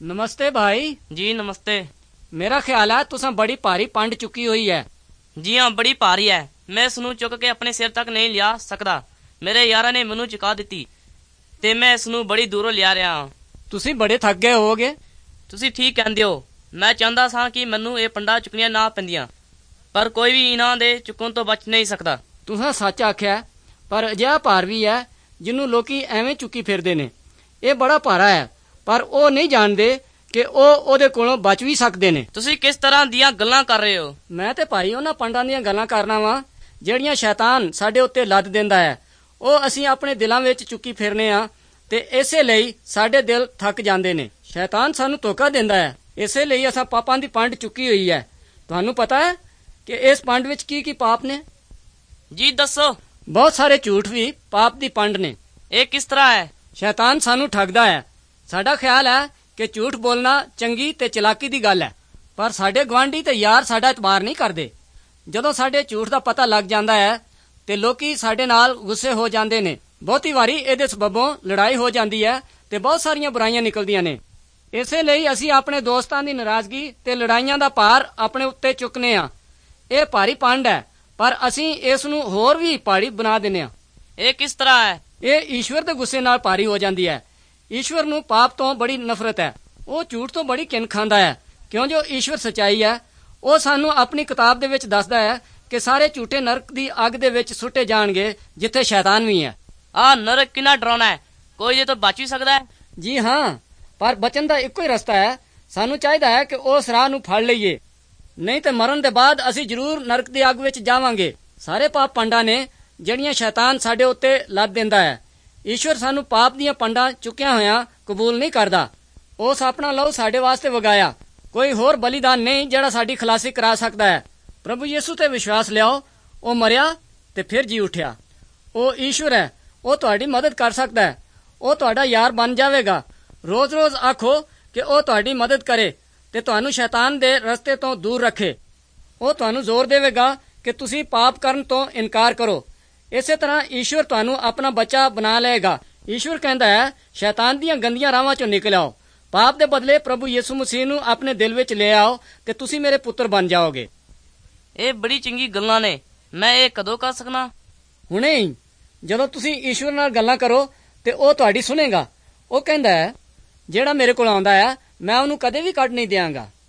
नमस्ते भाई जी नमस्ते। मेरा ख्याल है तुसां बड़ी भारी पंड चुकी हुई है। जी हाँ बड़ी भारी है। मैं इसनू चुक के अपने सिर तक नहीं लिया सकदा। मेरे यारा ने मैनू चुका दी ते मैं इसनू बड़ी दूरों लिया रहा हाँ। तुसी बड़े थक गए होगे। तुसी ठीक कहंदे हो। मैं चाहता सा कि मैनू ये पंडा चुकनियां ना पैंदियां, पर कोई भी इन्हां दे चुकन तो बच नहीं सकता। तुसां सच आख्या, पर अजिहा भार भी है जिन्नू लोकी एवें चुकी फिरदे ने। ਇਹ बड़ा ਭਾਰਾ है पर ਉਹ नहीं जानते कि ਉਹ ਉਹਦੇ ਕੋਲੋਂ ਬਚ ਵੀ ਸਕਦੇ ਨੇ। ਤੁਸੀਂ ਕਿਸ ਤਰ੍ਹਾਂ ਦੀਆਂ ਗੱਲਾਂ ਕਰ ਰਹੇ ਹੋ? ਮੈਂ ਤੇ ਭਾਈ ਉਹਨਾਂ ਪੰਡਾਂ ਦੀਆਂ ਗੱਲਾਂ ਕਰਨਾ ਵਾਂ ਜਿਹੜੀਆਂ ਸ਼ੈਤਾਨ ਸਾਡੇ ਉੱਤੇ ਲੱਦ ਦਿੰਦਾ ਹੈ। ਉਹ ਅਸੀਂ ਆਪਣੇ ਦਿਲਾਂ ਵਿੱਚ ਚੁੱਕੀ ਫਿਰਨੇ ਆ ਤੇ ਇਸੇ ਲਈ ਸਾਡੇ ਦਿਲ ਥੱਕ ਜਾਂਦੇ ਨੇ। ਸ਼ੈਤਾਨ ਸਾਨੂੰ ਧੋਖਾ ਦਿੰਦਾ ਹੈ, ਇਸੇ ਲਈ ਅਸਾਂ ਪਾਪਾਂ ਦੀ ਪੰਡ ਚੁੱਕੀ ਹੋਈ ਹੈ। ਤੁਹਾਨੂੰ ਪਤਾ ਹੈ ਕਿ ਇਸ ਪੰਡ ਵਿੱਚ ਕੀ ਕੀ ਪਾਪ ਨੇ? ਜੀ ਦੱਸੋ। ਬਹੁਤ ਸਾਰੇ ਝੂਠ ਵੀ ਪਾਪ ਦੀ ਪੰਡ ਨੇ। ਇਹ ਕਿਸ ਤਰ੍ਹਾਂ ਹੈ? ਸ਼ੈਤਾਨ ਸਾਨੂੰ ਠੱਗਦਾ ਹੈ। ਸਾਡਾ ਖਿਆਲ ਹੈ ਕਿ ਝੂਠ ਬੋਲਣਾ ਚੰਗੀ ਤੇ ਚਲਾਕੀ ਦੀ ਗੱਲ ਹੈ, ਪਰ ਸਾਡੇ ਗੁਆਂਢੀ ਤੇ ਯਾਰ ਸਾਡਾ ਇਤਬਾਰ ਨਹੀਂ ਕਰਦੇ। ਜਦੋਂ ਸਾਡੇ ਝੂਠ ਦਾ ਪਤਾ ਲੱਗ ਜਾਂਦਾ ਹੈ ਤੇ ਲੋਕੀ ਸਾਡੇ ਨਾਲ ਗੁੱਸੇ ਹੋ ਜਾਂਦੇ ਨੇ। ਬਹੁਤੀ ਵਾਰੀ ਇਹਦੇ ਸਬਬੋਂ ਲੜਾਈ ਹੋ ਜਾਂਦੀ ਹੈ ਤੇ ਬਹੁਤ ਸਾਰੀਆਂ ਬੁਰਾਈਆਂ ਨਿਕਲਦੀਆਂ ਨੇ। ਇਸੇ ਲਈ ਅਸੀਂ ਆਪਣੇ ਦੋਸਤਾਂ ਦੀ ਨਾਰਾਜ਼ਗੀ ਤੇ ਲੜਾਈਆਂ ਦਾ ਭਾਰ ਆਪਣੇ ਉੱਤੇ ਚੁੱਕਨੇ ਆ। ਇਹ ਭਾਰੀ ਪੰਡ ਹੈ, ਪਰ ਅਸੀਂ ਇਸ ਨੂੰ ਹੋਰ ਵੀ ਭਾਰੀ ਬਣਾ ਦਿੰਨੇ ਆ। ਇਹ ਕਿਸ ਤਰ੍ਹਾਂ ਹੈ? ਇਹ ਈਸ਼ਵਰ ਦੇ ਗੁੱਸੇ ਨਾਲ ਭਾਰੀ ਹੋ ਜਾਂਦੀ ਹੈ। ਈਸ਼ਵਰ ਨੂੰ ਪਾਪ ਤੋਂ ਬੜੀ ਨਫ਼ਰਤ ਹੈ। ਉਹ ਝੂਠ ਤੋਂ ਬੜੀ ਕਿਨ ਖਾਂਦਾ ਹੈ, ਕਿਉਂ ਜੋ ਈਸ਼ਵਰ ਸੱਚਾਈ ਹੈ। ਉਹ ਸਾਨੂੰ ਆਪਣੀ ਕਿਤਾਬ ਦੇ ਵਿੱਚ ਦੱਸਦਾ ਹੈ ਕਿ ਸਾਰੇ ਝੂਠੇ ਨਰਕ ਦੀ ਅੱਗ ਦੇ ਵਿੱਚ ਸੁੱਟੇ ਜਾਣਗੇ ਜਿੱਥੇ ਸ਼ੈਤਾਨ ਵੀ ਹੈ। ਆਹ ਨਰਕ ਕਿੰਨਾ ਡਰਾਉਣਾ ਹੈ। ਕੋਈ ਜੇ ਤੋਂ ਬਚ ਵੀ ਸਕਦਾ ਹੈ? ਜੀ ਹਾਂ, ਪਰ ਬਚਣ ਦਾ ਇੱਕੋ ਹੀ ਰਸਤਾ ਹੈ। ਸਾਨੂੰ ਚਾਹੀਦਾ ਹੈ ਕਿ ਉਸ ਰਾਹ ਨੂੰ ਫੜ ਲਈਏ, ਨਹੀਂ ਤੇ ਮਰਨ ਦੇ ਬਾਅਦ ਅਸੀਂ ਜ਼ਰੂਰ ਨਰਕ ਦੀ ਅੱਗ ਵਿੱਚ ਜਾਵਾਂਗੇ। ਸਾਰੇ ਪਾਪ ਪੰਡਾਂ ਨੇ ਜਿਹੜੀਆਂ ਸ਼ੈਤਾਨ ਸਾਡੇ ਉੱਤੇ ਲੱਦ ਦਿੰਦਾ ਹੈ। ਈਸ਼ਵਰ ਸਾਨੂੰ ਪਾਪ ਦੀਆਂ ਪੰਡਾਂ ਚੁੱਕਿਆ ਹੋਇਆਂ ਕਬੂਲ ਨਹੀਂ ਕਰਦਾ। ਉਸ ਆਪਣਾ ਲਹੂ ਸਾਡੇ ਵਾਸਤੇ ਵਗਾਇਆ। ਕੋਈ ਹੋਰ ਬਲੀਦਾਨ ਨਹੀਂ ਜਿਹੜਾ ਸਾਡੀ ਖਲਾਸੀ ਕਰਾ ਸਕਦਾ ਹੈ। ਪ੍ਰਭੂ ਯਿਸੂ ਤੇ ਵਿਸ਼ਵਾਸ ਲਿਆਓ। ਉਹ ਮਰਿਆ ਤੇ ਫਿਰ ਜੀ ਉਠਿਆ। ਉਹ ਈਸ਼ਵਰ ਹੈ। ਉਹ ਤੁਹਾਡੀ ਮਦਦ ਕਰ ਸਕਦਾ ਹੈ। ਉਹ ਤੁਹਾਡਾ ਯਾਰ ਬਣ ਜਾਵੇਗਾ। ਰੋਜ਼-ਰੋਜ਼ ਆਖੋ ਕਿ ਉਹ ਤੁਹਾਡੀ ਮਦਦ ਕਰੇ ਤੇ ਤੁਹਾਨੂੰ ਸ਼ੈਤਾਨ ਦੇ ਰਸਤੇ ਤੋਂ ਦੂਰ ਰੱਖੇ। ਉਹ ਤੁਹਾਨੂੰ ਜ਼ੋਰ ਦੇਵੇਗਾ ਕਿ ਤੁਸੀਂ ਪਾਪ ਕਰਨ ਤੋਂ ਇਨਕਾਰ ਕਰੋ। ਇਸੇ ਤਰ੍ਹਾਂ ਈਸ਼ਵਰ ਤੁਹਾਨੂੰ ਆਪਣਾ ਬੱਚਾ ਬਣਾ ਲਏਗਾ। ਈਸ਼ਵਰ ਕਹਿੰਦਾ ਹੈ, ਸ਼ੈਤਾਨ ਦੀਆਂ ਗੰਦੀਆਂ ਰਾਹਾਂ ਚੋਂ ਨਿਕਲ ਆਓ। ਪਾਪ ਦੇ ਬਦਲੇ ਪ੍ਰਭੂ ਯਿਸੂ ਮਸੀਹ ਨੂੰ ਆਪਣੇ ਦਿਲ ਵਿੱਚ ਲੈ ਆਓ ਤੇ ਤੁਸੀਂ ਮੇਰੇ ਪੁੱਤਰ ਬਣ ਜਾਓਗੇ। ਇਹ ਬੜੀ ਚੰਗੀ ਗੱਲਾਂ ਨੇ। ਮੈਂ ਇਹ ਕਦੋਂ ਕਰ ਸਕਣਾ? ਹੁਣੇ ਹੀ, ਜਦੋਂ ਤੁਸੀਂ ਈਸ਼ਵਰ ਨਾਲ ਗੱਲਾਂ ਕਰੋ ਤੇ ਉਹ ਤੁਹਾਡੀ ਸੁਣੇਗਾ। ਉਹ ਕਹਿੰਦਾ ਹੈ, ਜਿਹੜਾ ਮੇਰੇ ਕੋਲ ਆਉਂਦਾ ਹੈ ਮੈਂ ਉਹਨੂੰ ਕਦੇ ਵੀ ਕੱਢ ਨਹੀਂ ਦਿਆਂਗਾ।